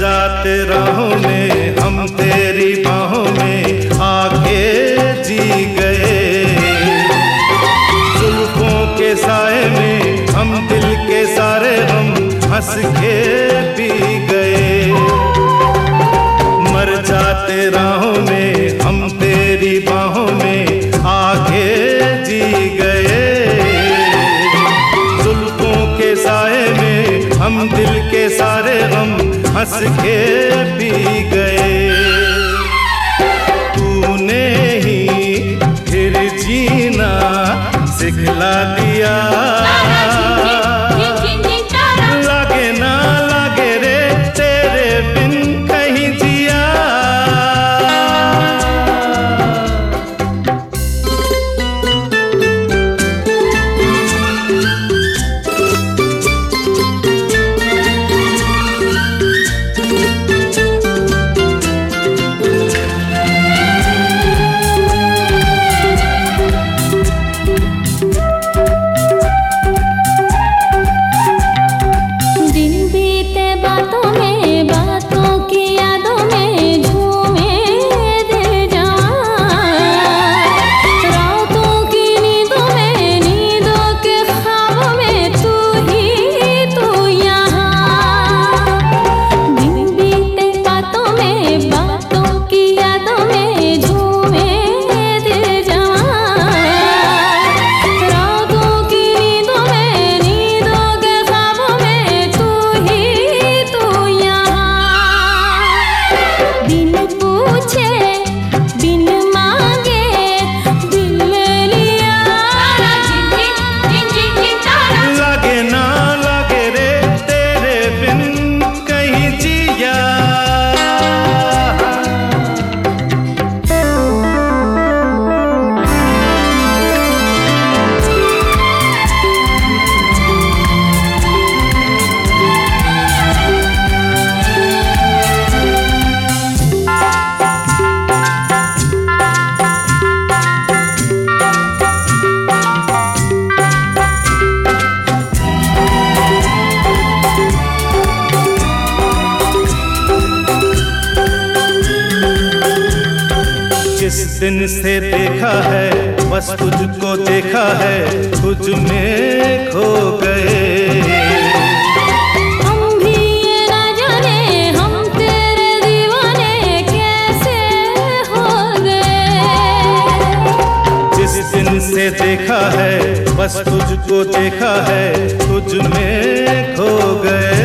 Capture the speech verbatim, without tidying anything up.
जाते राहों में हम तेरी बाहों में आके जी गए। जुल्फों के साए में हम दिल के सारे गम हंस के पी गए। मर जाते राहों में हम तेरी बाहों में आके जी गए। जुल्फों के साए में हम दिल के सारे गम हंस के पी गए। तूने ही फिर जीना सिखला दिया। लागे ना लागे रे तेरे बिन कहीं जिया। जिस दिन से देखा है बस तुझको देखा है, तुझ में खो गए। हम भी ये ना जाने हम तेरे दीवाने कैसे हो गए। जिस दिन से देखा है बस तुझको देखा है, तुझ में खो गए।